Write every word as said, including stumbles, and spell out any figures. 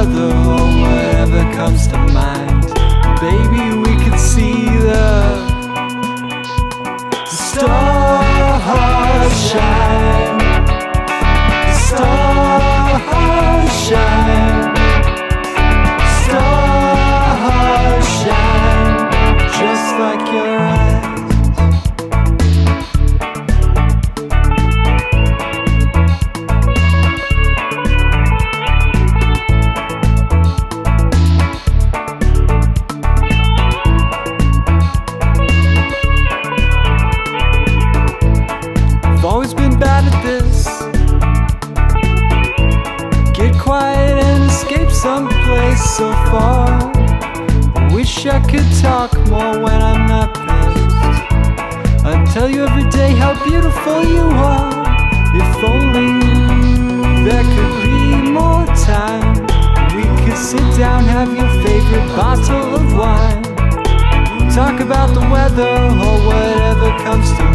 weather or whatever comes to mind. Baby, we could see the stars shine, the stars shine, stars shine, just like your eyes. Always been bad at this. Get quiet and escape someplace so far. Wish I could talk more when I'm not pissed. I tell you every day how beautiful you are. If only there could be more time, we could sit down, have your favorite bottle of wine, talk about the weather or whatever comes to